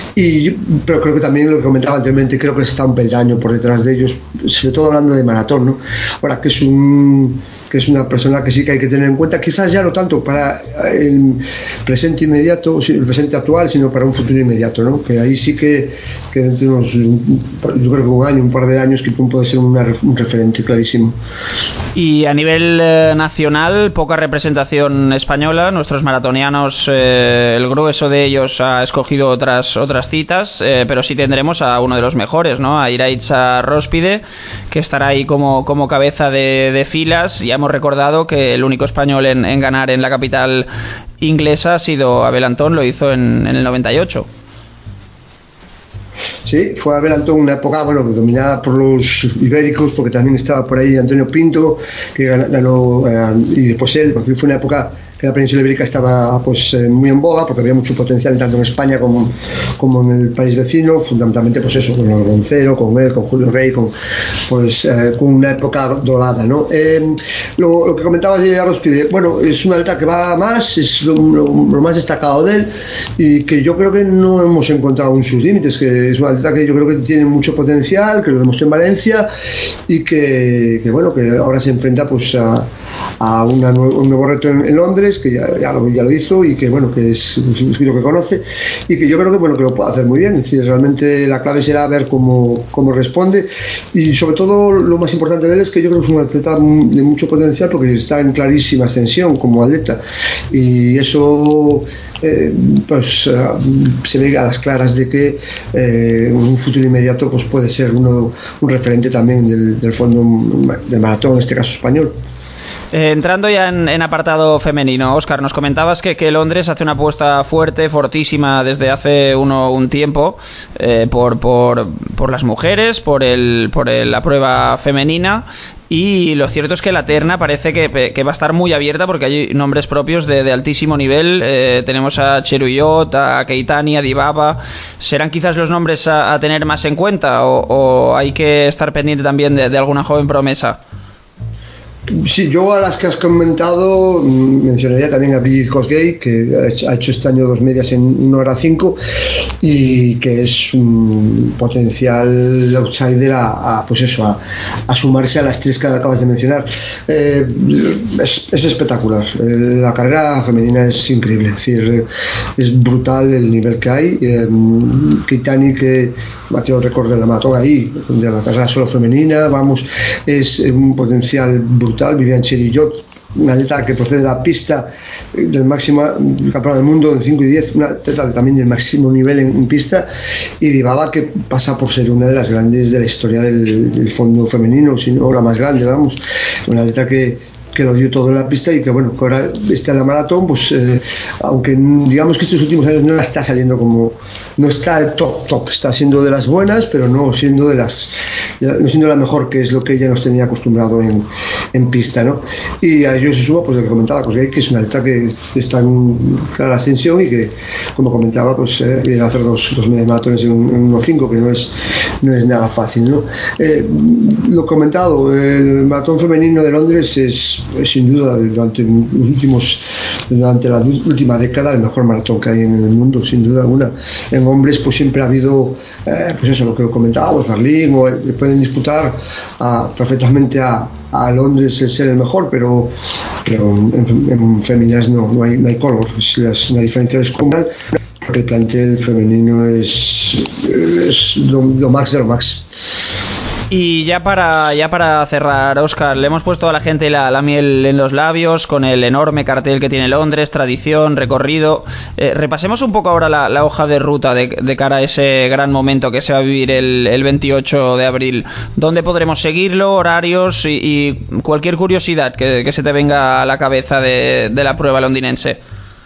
y pero creo que también lo que comentaba anteriormente, creo que está un peldaño por detrás de ellos, sobre todo hablando de maratón, ¿no? Ahora que es un que es una persona que sí que hay que tener en cuenta, quizás ya no tanto para el presente inmediato, el presente actual, sino para un futuro inmediato, ¿no? Que ahí sí que, que dentro de unos, yo creo que un año, un par de años, que puede ser una, un referente clarísimo. Y a nivel eh, nacional, poca representación española. Nuestros maratonianos, eh, el grueso de ellos ha escogido otras otras citas, eh, pero sí tendremos a uno de los mejores, ¿no? A Iraitza Róspide, que estará ahí como, como cabeza de, de filas. Ya hemos recordado que el único español en, en ganar en la capital inglesa ha sido Abel Antón, lo hizo en, en el noventa y ocho. Sí, fue Abel Antón una época, bueno, dominada por los ibéricos, porque también estaba por ahí Antonio Pinto, que ganó, eh, y después él, porque fue una época que la península ibérica estaba pues eh, muy en boga, porque había mucho potencial tanto en España como, como en el país vecino, fundamentalmente pues eso, con los Roncero, con él, con Julio Rey, con, pues, eh, con una época dorada, ¿no? Eh, lo, lo que comentabas de Arospide, bueno, es un atleta que va más, es lo, lo, lo más destacado de él, y que yo creo que no hemos encontrado en sus límites, que es un atleta que yo creo que tiene mucho potencial, que lo demostró en Valencia, y que, que bueno, que ahora se enfrenta pues a, a una nuevo, un nuevo reto en, en Londres, que ya, ya, lo, ya lo hizo, y que bueno, que es un circuito que conoce, y que yo creo que bueno, que lo puede hacer muy bien. Es decir, realmente la clave será ver cómo, cómo responde, y sobre todo lo más importante de él es que yo creo que es un atleta de mucho potencial, porque está en clarísima ascensión como atleta, y eso eh, pues uh, se ve a las claras de que eh, en un futuro inmediato pues puede ser uno, un referente también del, del fondo del maratón, en este caso español. Eh, entrando ya en, en apartado femenino, Óscar, nos comentabas que, que Londres hace una apuesta fuerte, fortísima desde hace uno, un tiempo eh, por, por, por las mujeres, por, el, por el, la prueba femenina, y lo cierto es que la terna parece que, que va a estar muy abierta, porque hay nombres propios de, de altísimo nivel. Eh, tenemos a Cheruyot, a Keitany, a Dibaba. ¿Serán quizás los nombres a, a tener más en cuenta, o, o hay que estar pendiente también de, de alguna joven promesa? Sí, yo a las que has comentado mencionaría también a Bridget Kosgei, que ha hecho este año dos medias en una hora cinco, y que es un potencial outsider a, a pues eso, a, a sumarse a las tres que acabas de mencionar. Eh, es, es espectacular. La carrera femenina es increíble, es decir, es brutal el nivel que hay. Eh, Keitany, que batió el récord de la maratón ahí, de la carrera solo femenina, vamos, es un potencial brutal. Vivian Cheruyot, una atleta que procede de la pista del máximo campeonato del mundo en cinco y diez, una atleta también del máximo nivel en, en pista, y Dibaba, que pasa por ser una de las grandes de la historia del, del fondo femenino, si no la más grande, vamos, una atleta que que lo dio todo en la pista, y que bueno, que ahora está en la maratón, pues eh, aunque digamos que estos últimos años no está saliendo como, no está el top top, está siendo de las buenas, pero no siendo de las, no siendo la mejor, que es lo que ella nos tenía acostumbrado en, en pista, ¿no? Y a ello se suma pues lo que comentaba, pues que es una atleta que está en clara ascensión, y que, como comentaba, pues eh, viene a hacer dos, dos medias maratones en, en uno cinco, que no es, no es nada fácil, ¿no? Eh, lo comentado, el maratón femenino de Londres es sin duda durante los últimos durante la última década el mejor maratón que hay en el mundo, sin duda alguna. En hombres pues siempre ha habido eh, pues eso, lo que comentábamos, Berlín, o eh, pueden disputar a, perfectamente a, a Londres el ser el mejor, pero, pero en, en femeninas no, no hay, no hay color, es, es una diferencia descomunal, porque el plantel femenino es, es lo, lo max de lo max. Y ya para ya para cerrar, Óscar, le hemos puesto a la gente la, la miel en los labios con el enorme cartel que tiene Londres, tradición, recorrido. Eh, repasemos un poco ahora la, la hoja de ruta de, de cara a ese gran momento que se va a vivir el, el veintiocho de abril. ¿Dónde podremos seguirlo? Horarios y, y cualquier curiosidad que, que se te venga a la cabeza de, de la prueba londinense.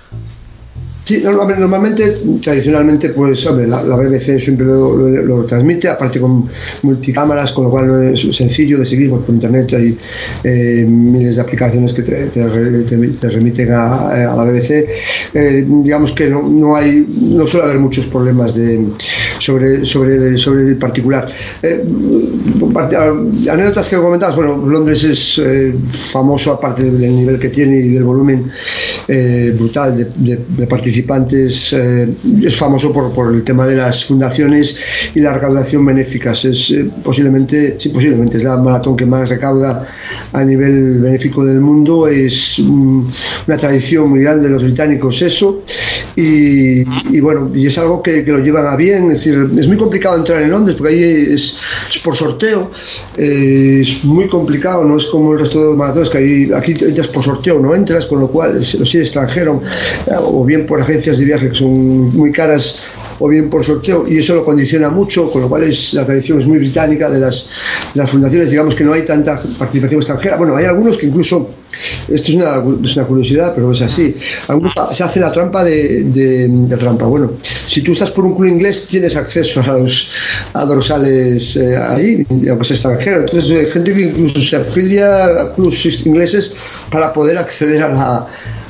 Sí, normalmente, tradicionalmente, pues hombre, la, la B B C siempre lo, lo, lo transmite, aparte con multicámaras, con lo cual no es sencillo de seguir, pues por internet hay eh, miles de aplicaciones que te, te, te, te remiten a, a la B B C. Eh, digamos que no, no hay, no suele haber muchos problemas de sobre sobre sobre el particular. Eh, anécdotas que comentabas, bueno, Londres es eh, famoso, aparte del nivel que tiene y del volumen eh, brutal de, de, de participantes. Eh, es famoso por, por el tema de las fundaciones y la recaudación benéficas. Es eh, posiblemente, sí, posiblemente es la maratón que más recauda a nivel benéfico del mundo. Es um, una tradición muy grande de los británicos eso, y, y bueno, y es algo que, que lo llevan a bien. Es decir, es muy complicado entrar en Londres porque ahí es, es por sorteo, eh, es muy complicado, no es como el resto de los maratones que ahí, aquí entras por sorteo, no entras, con lo cual si es extranjero o bien por agencias de viaje que son muy caras, o bien por sorteo, y eso lo condiciona mucho, con lo cual es, la tradición es muy británica de las, de las fundaciones. Digamos que no hay tanta participación extranjera. Bueno, hay algunos que incluso, esto es una, es una curiosidad, pero es así, algunos se hace la trampa de, de, de trampa. Bueno, si tú estás por un club inglés tienes acceso a los a dorsales eh, ahí, aunque sea extranjero. Entonces hay gente que incluso se afilia a clubes ingleses para poder acceder a la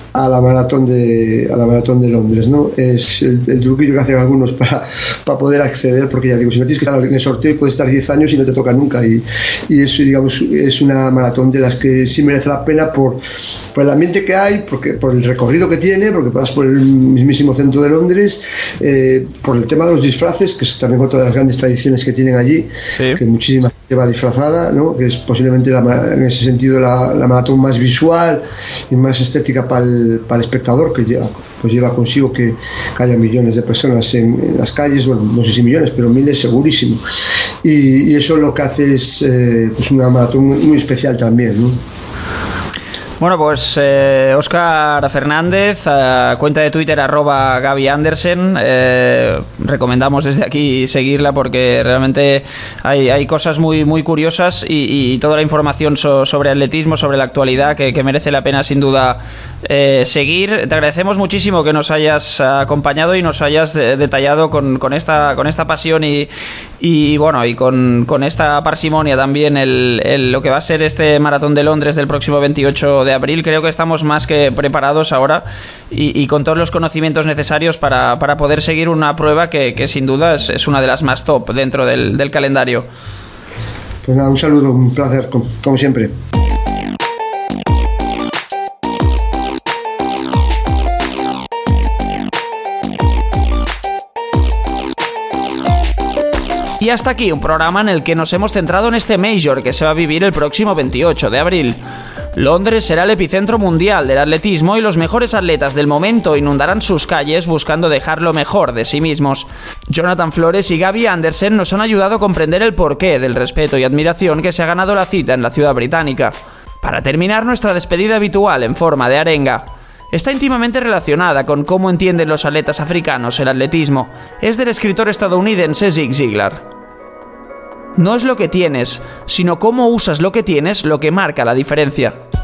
a la maratón de a la maratón de Londres, ¿no? Es el, el truquillo que hacen algunos para, para poder acceder, porque ya digo, si no tienes que estar en el sorteo puedes estar diez años y no te toca nunca, y, y eso, digamos, es una maratón de las que sí merece la pena por, por el ambiente que hay, porque por el recorrido que tiene, porque pasas por el mismísimo centro de Londres, eh, por el tema de los disfraces, que es también otra de las grandes tradiciones que tienen allí, sí. Que muchísima gente va disfrazada, ¿no? Que es posiblemente la, en ese sentido la, la maratón más visual y más estética para el para el espectador, que lleva, pues lleva consigo que, que haya millones de personas en, en las calles, bueno, no sé si millones, pero miles segurísimo, y, y eso lo que hace es eh, pues una maratón muy, muy especial también, ¿no? Bueno, pues eh, Óscar Fernández, eh, cuenta de Twitter arroba Gaby Andersen, eh, recomendamos desde aquí seguirla porque realmente hay, hay cosas muy muy curiosas y, y toda la información so, sobre atletismo, sobre la actualidad que, que merece la pena sin duda eh, seguir. Te agradecemos muchísimo que nos hayas acompañado y nos hayas de, detallado con, con esta con esta pasión y, y bueno y con, con esta parsimonia también el, el, lo que va a ser este Maratón de Londres del próximo veintiocho de abril. Creo que estamos más que preparados ahora y, y con todos los conocimientos necesarios para, para poder seguir una prueba que, que sin duda es, es una de las más top dentro del, del calendario. Pues nada, un saludo, un placer, como, como siempre. Y hasta aquí un programa en el que nos hemos centrado en este Major que se va a vivir el próximo veintiocho de abril. Londres será el epicentro mundial del atletismo y los mejores atletas del momento inundarán sus calles buscando dejar lo mejor de sí mismos. Jonathan Flores y Gaby Andersen nos han ayudado a comprender el porqué del respeto y admiración que se ha ganado la cita en la ciudad británica. Para terminar, nuestra despedida habitual en forma de arenga. Está íntimamente relacionada con cómo entienden los atletas africanos el atletismo. Es del escritor estadounidense Zig Ziglar. No es lo que tienes, sino cómo usas lo que tienes lo que marca la diferencia.